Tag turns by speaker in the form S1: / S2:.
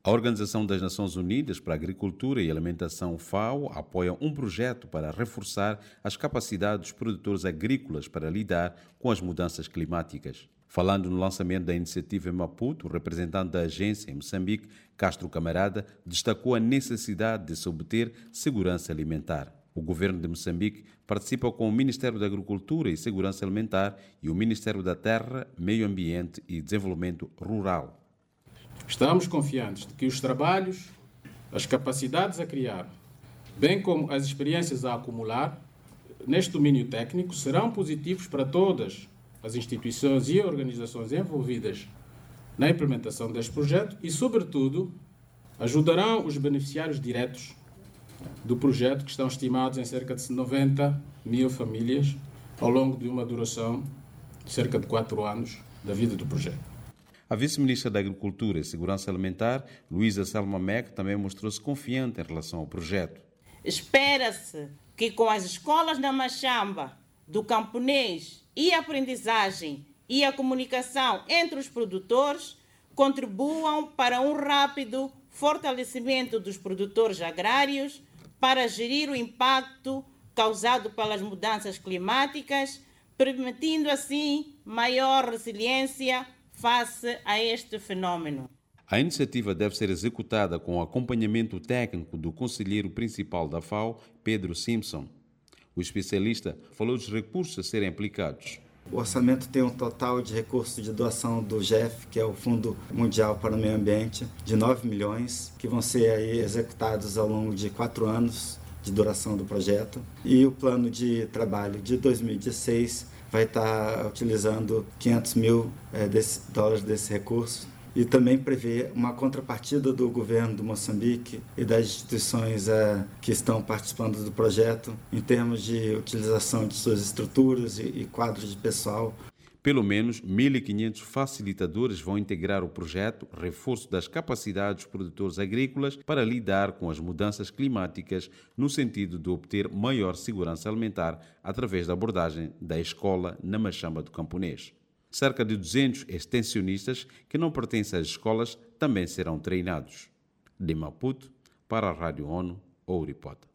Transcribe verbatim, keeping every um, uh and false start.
S1: A Organização das Nações Unidas para a Agricultura e Alimentação, FAO, apoia um projeto para reforçar as capacidades dos produtores agrícolas para lidar com as mudanças climáticas. Falando no lançamento da iniciativa em Maputo, o representante da agência em Moçambique, Castro Camarada, destacou a necessidade de se obter segurança alimentar. O governo de Moçambique participa com o Ministério da Agricultura e Segurança Alimentar e o Ministério da Terra, Meio Ambiente e Desenvolvimento Rural.
S2: Estamos confiantes de que os trabalhos, as capacidades a criar, bem como as experiências a acumular neste domínio técnico, serão positivos para todas as instituições e organizações envolvidas na implementação deste projeto e, sobretudo, ajudarão os beneficiários diretos do projeto, que estão estimados em cerca de noventa mil famílias, ao longo de uma duração de cerca de quatro anos da vida do projeto.
S1: A vice-ministra da Agricultura e Segurança Alimentar, Luísa Selma Meck, também mostrou-se confiante em relação ao projeto.
S3: Espera-se que com as escolas da Machamba, do camponês e a aprendizagem e a comunicação entre os produtores contribuam para um rápido fortalecimento dos produtores agrários para gerir o impacto causado pelas mudanças climáticas, permitindo assim maior resiliência face a este fenômeno.
S1: A iniciativa deve ser executada com o acompanhamento técnico do conselheiro principal da FAO, Pedro Simpson. O especialista falou dos recursos a serem aplicados.
S4: O orçamento tem um total de recursos de doação do G E F, que é o Fundo Mundial para o Meio Ambiente, de nove milhões, que vão ser aí executados ao longo de quatro anos de duração do projeto. E o plano de trabalho de dois mil e dezesseis vai estar utilizando quinhentos mil é, desse, dólares desse recurso e também prevê uma contrapartida do governo do Moçambique e das instituições é, que estão participando do projeto em termos de utilização de suas estruturas e, e quadros de pessoal.
S1: Pelo menos mil e quinhentos facilitadores vão integrar o projeto Reforço das Capacidades dos Produtores Agrícolas para lidar com as mudanças climáticas no sentido de obter maior segurança alimentar através da abordagem da escola na Machamba do Camponês. Cerca de duzentos extensionistas que não pertencem às escolas também serão treinados. De Maputo, para a Rádio ONU, Ouripota.